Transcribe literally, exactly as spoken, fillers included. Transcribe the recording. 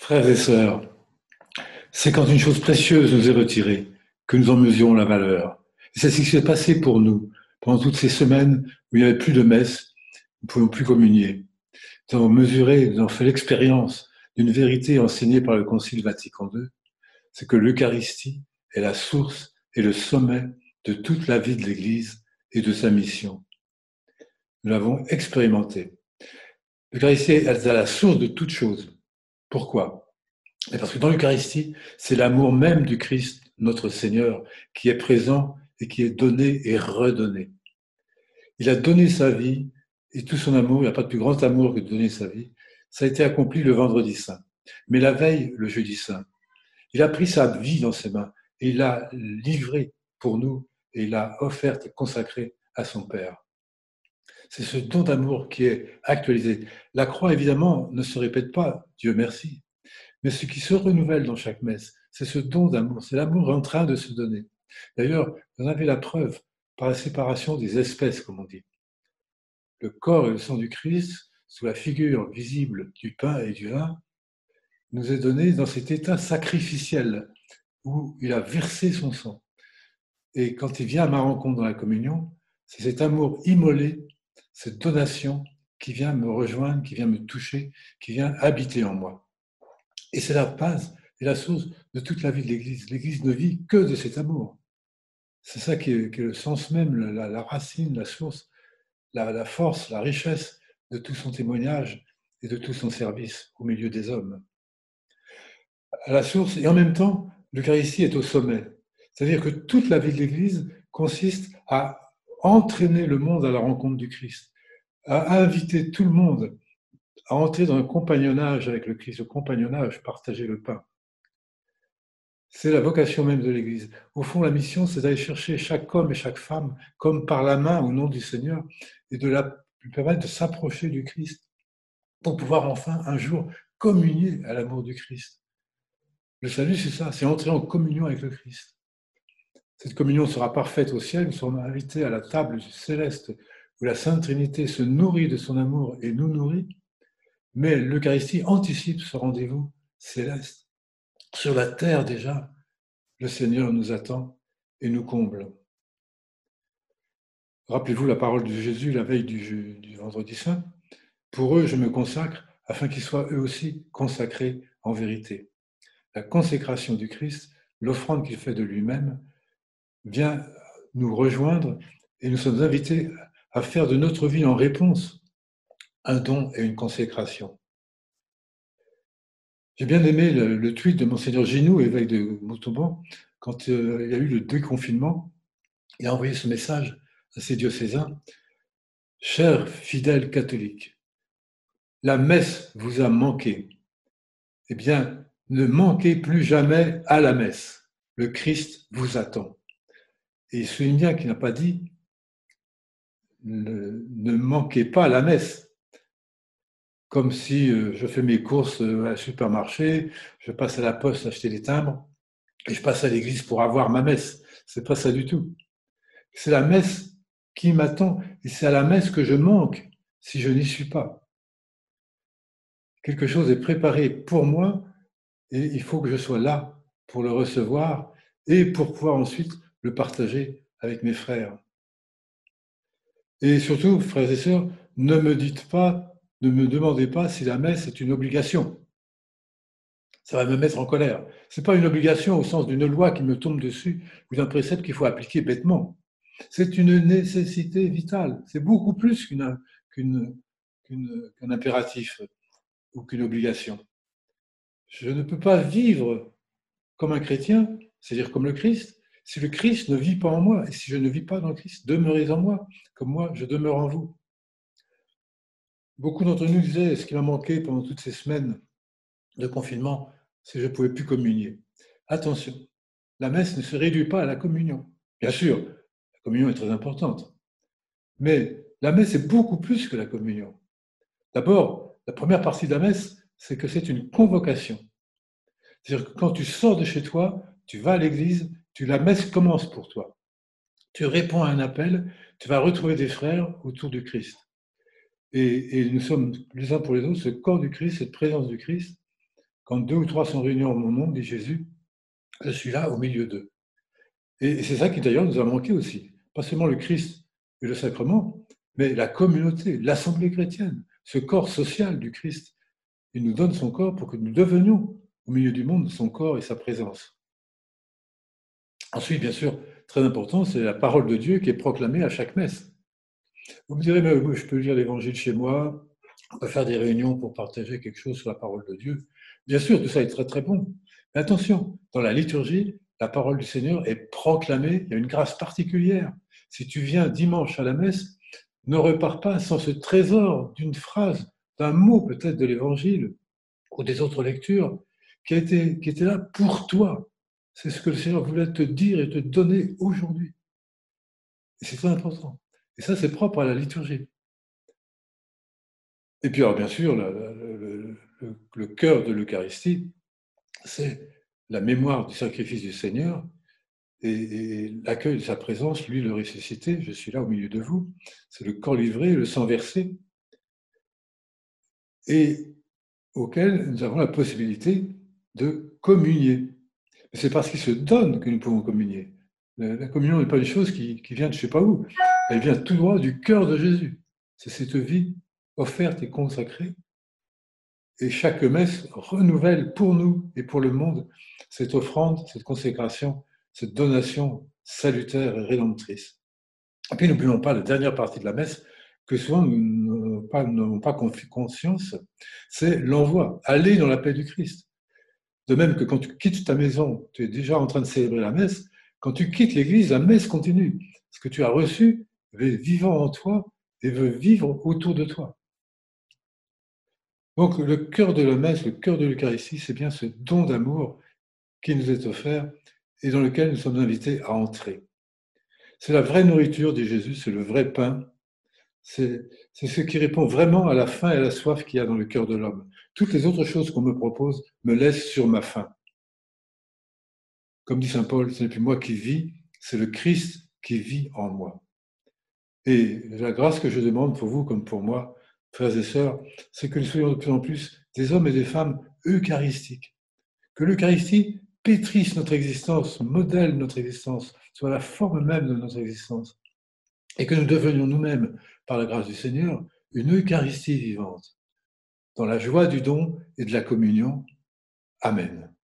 Frères et sœurs, c'est quand une chose précieuse nous est retirée que nous en mesurons la valeur. Et c'est ce qui s'est passé pour nous pendant toutes ces semaines où il n'y avait plus de messe, nous ne pouvions plus communier. Nous avons mesuré, nous avons fait l'expérience d'une vérité enseignée par le Concile Vatican deux, c'est que l'Eucharistie est la source et le sommet de toute la vie de l'Église et de sa mission. Nous l'avons expérimenté. L'Eucharistie est à la source de toute chose. Pourquoi ? Et parce que dans l'Eucharistie, c'est l'amour même du Christ, notre Seigneur, qui est présent et qui est donné et redonné. Il a donné sa vie et tout son amour, il n'y a pas de plus grand amour que de donner sa vie. Ça a été accompli le vendredi saint. Mais la veille, le jeudi saint, il a pris sa vie dans ses mains et il l'a livrée pour nous et il l'a offerte et consacrée à son Père. C'est ce don d'amour qui est actualisé. La croix, évidemment, ne se répète pas, Dieu merci. Mais ce qui se renouvelle dans chaque messe, c'est ce don d'amour, c'est l'amour en train de se donner. D'ailleurs, vous en avez la preuve par la séparation des espèces, comme on dit. Le corps et le sang du Christ, sous la figure visible du pain et du vin, nous est donné dans cet état sacrificiel où il a versé son sang. Et quand il vient à ma rencontre dans la communion, c'est cet amour immolé, cette donation qui vient me rejoindre, qui vient me toucher, qui vient habiter en moi. Et c'est la base et la source de toute la vie de l'Église. L'Église ne vit que de cet amour. C'est ça qui est, qui est le sens même, la, la racine, la source, la, la force, la richesse de tout son témoignage et de tout son service au milieu des hommes. À la source, et en même temps, l'Eucharistie est au sommet. C'est-à-dire que toute la vie de l'Église consiste à entraîner le monde à la rencontre du Christ, à inviter tout le monde à entrer dans un compagnonnage avec le Christ, le compagnonnage, partager le pain. C'est la vocation même de l'Église. Au fond, la mission, c'est d'aller chercher chaque homme et chaque femme, comme par la main au nom du Seigneur, et de la, lui permettre de s'approcher du Christ, pour pouvoir enfin, un jour, communier à l'amour du Christ. Le salut, c'est ça, c'est entrer en communion avec le Christ. Cette communion sera parfaite au ciel, nous serons invités à la table céleste, où la Sainte Trinité se nourrit de son amour et nous nourrit, mais l'Eucharistie anticipe ce rendez-vous céleste. Sur la terre déjà, le Seigneur nous attend et nous comble. Rappelez-vous la parole de Jésus la veille du, du vendredi saint. Pour eux, je me consacre afin qu'ils soient eux aussi consacrés en vérité. La consécration du Christ, l'offrande qu'il fait de lui-même, vient nous rejoindre et nous sommes invités à faire de notre vie en réponse un don et une consécration. J'ai bien aimé le, le tweet de Monseigneur Ginoux, évêque de Montauban, quand euh, il y a eu le déconfinement. Il a envoyé ce message à ses diocésains. Chers fidèles catholiques, la messe vous a manqué. Eh bien, ne manquez plus jamais à la messe. Le Christ vous attend. Et il souligne bien qu'il n'a pas dit ne, ne manquez pas à la messe. Comme si euh, je fais mes courses euh, au supermarché, je passe à la poste acheter des timbres et je passe à l'église pour avoir ma messe. C'est pas ça du tout. C'est la messe qui m'attend et c'est à la messe que je manque si je n'y suis pas. Quelque chose est préparé pour moi et il faut que je sois là pour le recevoir et pour pouvoir ensuite le partager avec mes frères. Et surtout, frères et sœurs, ne me dites pas, ne me demandez pas si la messe est une obligation. Ça va me mettre en colère. Ce n'est pas une obligation au sens d'une loi qui me tombe dessus ou d'un précepte qu'il faut appliquer bêtement. C'est une nécessité vitale. C'est beaucoup plus qu'une, qu'une, qu'une, qu'un impératif ou qu'une obligation. Je ne peux pas vivre comme un chrétien, c'est-à-dire comme le Christ, si le Christ ne vit pas en moi et si je ne vis pas dans le Christ. Demeurez en moi, comme moi je demeure en vous. Beaucoup d'entre nous disaient, ce qui m'a manqué pendant toutes ces semaines de confinement, c'est que je ne pouvais plus communier. Attention, la messe ne se réduit pas à la communion. Bien sûr, la communion est très importante, mais la messe est beaucoup plus que la communion. D'abord, la première partie de la messe, c'est que c'est une convocation. C'est-à-dire que quand tu sors de chez toi, tu vas à l'église, tu, la messe commence pour toi. Tu réponds à un appel, tu vas retrouver des frères autour du Christ. Et, et nous sommes les uns pour les autres ce corps du Christ, cette présence du Christ. quand deux ou trois sont réunis en mon nom, dit Jésus, je suis là au milieu d'eux. Et c'est ça qui d'ailleurs nous a manqué aussi. Pas seulement le Christ et le sacrement, mais la communauté, l'assemblée chrétienne, ce corps social du Christ. Il nous donne son corps pour que nous devenions au milieu du monde son corps et sa présence. Ensuite, bien sûr, très important, c'est la parole de Dieu qui est proclamée à chaque messe. Vous me direz, mais je peux lire l'évangile chez moi, on peut faire des réunions pour partager quelque chose sur la parole de Dieu. Bien sûr, tout ça est très très bon. Mais attention, dans la liturgie, la parole du Seigneur est proclamée, il y a une grâce particulière. Si tu viens dimanche à la messe, ne repars pas sans ce trésor d'une phrase, d'un mot peut-être de l'évangile ou des autres lectures qui, a été, qui était là pour toi. C'est ce que le Seigneur voulait te dire et te donner aujourd'hui. Et c'est très important. Et ça, c'est propre à la liturgie. Et puis, alors, bien sûr, la, la, le, le, le cœur de l'Eucharistie, c'est la mémoire du sacrifice du Seigneur et, et l'accueil de sa présence, lui le ressuscité, je suis là au milieu de vous. C'est le corps livré, le sang versé, et auquel nous avons la possibilité de communier. C'est parce qu'il se donne que nous pouvons communier. La communion n'est pas une chose qui, qui vient de je ne sais pas où, elle vient tout droit du cœur de Jésus. C'est cette vie offerte et consacrée. Et chaque messe renouvelle pour nous et pour le monde cette offrande, cette consécration, cette donation salutaire et rédemptrice. Et puis n'oublions pas la dernière partie de la messe, que souvent nous n'avons pas, pas conscience, c'est l'envoi, aller dans la paix du Christ. De même que quand tu quittes ta maison, tu es déjà en train de célébrer la messe, quand tu quittes l'église, la messe continue. Ce que tu as reçu est vivant en toi et veut vivre autour de toi. Donc le cœur de la messe, le cœur de l'Eucharistie, c'est bien ce don d'amour qui nous est offert et dans lequel nous sommes invités à entrer. C'est la vraie nourriture, dit Jésus, c'est le vrai pain. C'est, c'est ce qui répond vraiment à la faim et à la soif qu'il y a dans le cœur de l'homme. Toutes les autres choses qu'on me propose me laissent sur ma faim. Comme dit saint Paul, ce n'est plus moi qui vis, c'est le Christ qui vit en moi. Et la grâce que je demande pour vous comme pour moi, frères et sœurs, c'est que nous soyons de plus en plus des hommes et des femmes eucharistiques. Que l'Eucharistie pétrisse notre existence, modèle notre existence, soit la forme même de notre existence. Et que nous devenions nous-mêmes, par la grâce du Seigneur, une Eucharistie vivante, dans la joie du don et de la communion. Amen.